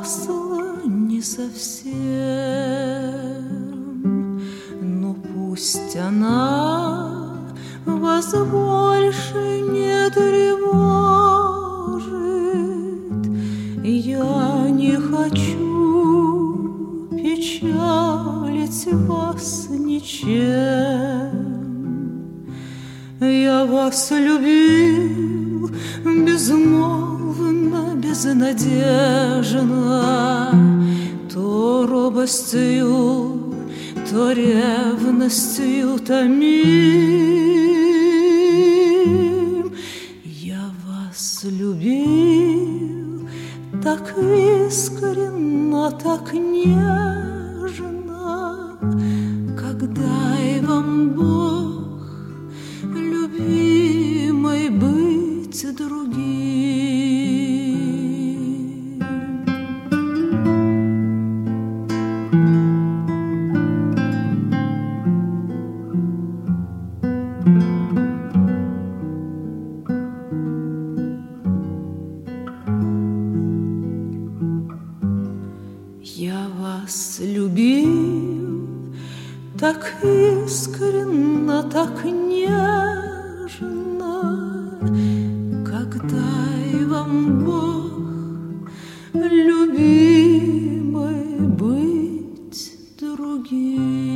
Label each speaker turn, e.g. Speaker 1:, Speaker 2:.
Speaker 1: угасла не совсем, но пусть она вас больше не тревожит. Я не хочу печалить вас ничем. Я вас любил безмолвно, безнадежно, то робостью, то ревностью томим. Я вас любил так искренно, так нежно, как дай вам Бог, любимой, быть другим. Я вас любил так искренно, так нежно, как дай вам Бог, любимой, быть другим.